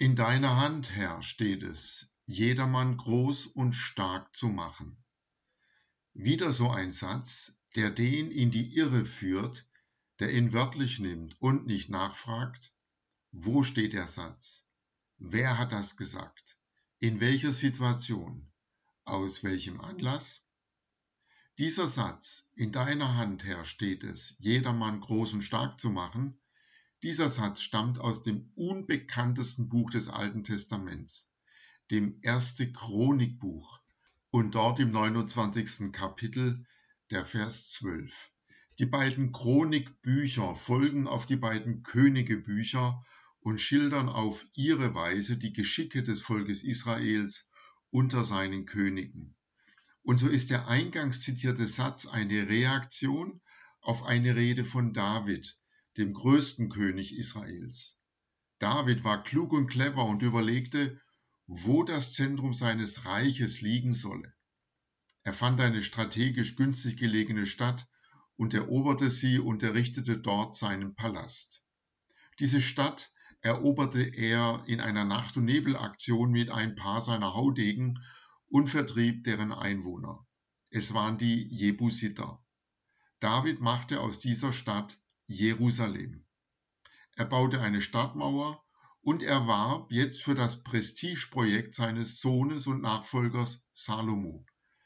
In deiner Hand, Herr, steht es, jedermann groß und stark zu machen. Wieder so ein Satz, der den in die Irre führt, der ihn wörtlich nimmt und nicht nachfragt: Wo steht der Satz? Wer hat das gesagt? In welcher Situation? Aus welchem Anlass? Dieser Satz, in deiner Hand, Herr, steht es, jedermann groß und stark zu machen, dieser Satz stammt aus dem unbekanntesten Buch des Alten Testaments, dem 1. Chronikbuch, und dort im 29. Kapitel, der Vers 12. Die beiden Chronikbücher folgen auf die beiden Königebücher und schildern auf ihre Weise die Geschicke des Volkes Israels unter seinen Königen. Und so ist der eingangs zitierte Satz eine Reaktion auf eine Rede von David, dem größten König Israels. David war klug und clever und überlegte, wo das Zentrum seines Reiches liegen solle. Er fand eine strategisch günstig gelegene Stadt und eroberte sie und errichtete dort seinen Palast. Diese Stadt eroberte er in einer Nacht- und Nebelaktion mit ein paar seiner Haudegen und vertrieb deren Einwohner. Es waren die Jebusiter. David machte aus dieser Stadt Jerusalem. Er baute eine Stadtmauer und er warb jetzt für das Prestigeprojekt seines Sohnes und Nachfolgers Salomo,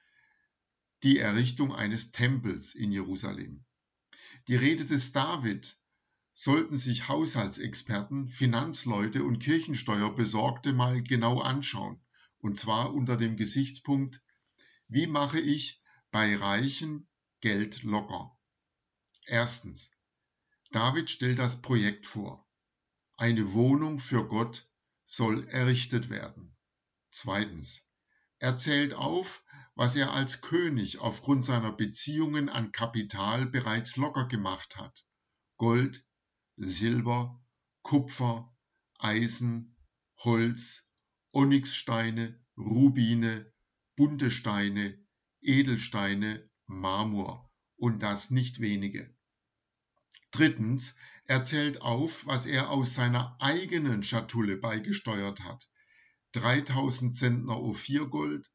die Errichtung eines Tempels in Jerusalem. Die Rede des David sollten sich Haushaltsexperten, Finanzleute und Kirchensteuerbesorgte mal genau anschauen, und zwar unter dem Gesichtspunkt: Wie mache ich bei Reichen Geld locker? Erstens. David stellt das Projekt vor. Eine Wohnung für Gott soll errichtet werden. Zweitens. Er zählt auf, was er als König aufgrund seiner Beziehungen an Kapital bereits locker gemacht hat: Gold, Silber, Kupfer, Eisen, Holz, Onyxsteine, Rubine, bunte Steine, Edelsteine, Marmor, und das nicht wenige. Drittens, er zählt auf, was er aus seiner eigenen Schatulle beigesteuert hat: 3000 Zentner Ophirgold,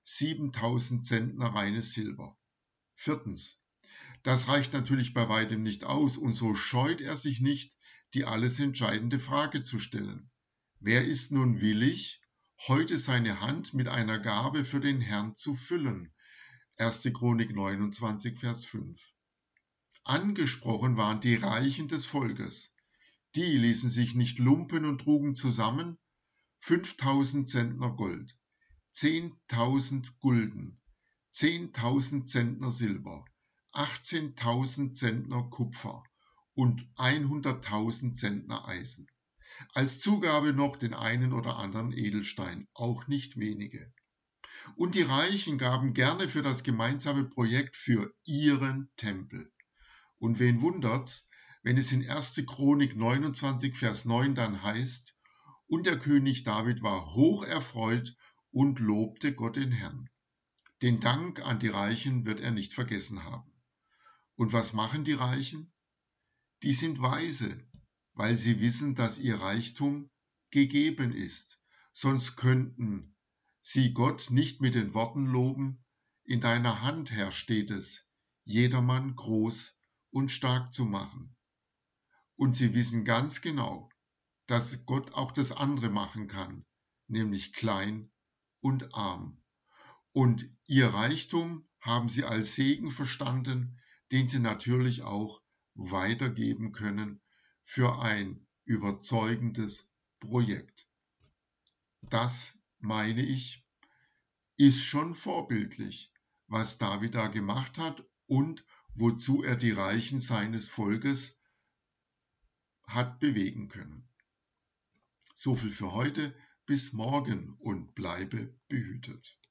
7000 Zentner reines Silber. Viertens, das reicht natürlich bei weitem nicht aus, und so scheut er sich nicht, die alles entscheidende Frage zu stellen: Wer ist nun willig, heute seine Hand mit einer Gabe für den Herrn zu füllen? 1. Chronik 29, Vers 5. Angesprochen waren die Reichen des Volkes. Die ließen sich nicht lumpen und trugen zusammen 5000 Zentner Gold, 10.000 Gulden, 10.000 Zentner Silber, 18.000 Zentner Kupfer und 100.000 Zentner Eisen. Als Zugabe noch den einen oder anderen Edelstein, auch nicht wenige. Und die Reichen gaben gerne für das gemeinsame Projekt für ihren Tempel. Und wen wundert's, wenn es in 1. Chronik 29, Vers 9 dann heißt: Und der König David war hoch erfreut und lobte Gott den Herrn. Den Dank an die Reichen wird er nicht vergessen haben. Und was machen die Reichen? Die sind weise, weil sie wissen, dass ihr Reichtum gegeben ist. Sonst könnten sie Gott nicht mit den Worten loben: In deiner Hand, Herr, steht es, jedermann groß und stark zu machen. Und sie wissen ganz genau, dass Gott auch das andere machen kann, nämlich klein und arm. Und ihr Reichtum haben sie als Segen verstanden, den sie natürlich auch weitergeben können für ein überzeugendes Projekt. Das, meine ich, ist schon vorbildlich, was David da gemacht hat und wozu er die Reichen seines Volkes hat bewegen können. So viel für heute, bis morgen und bleibe behütet.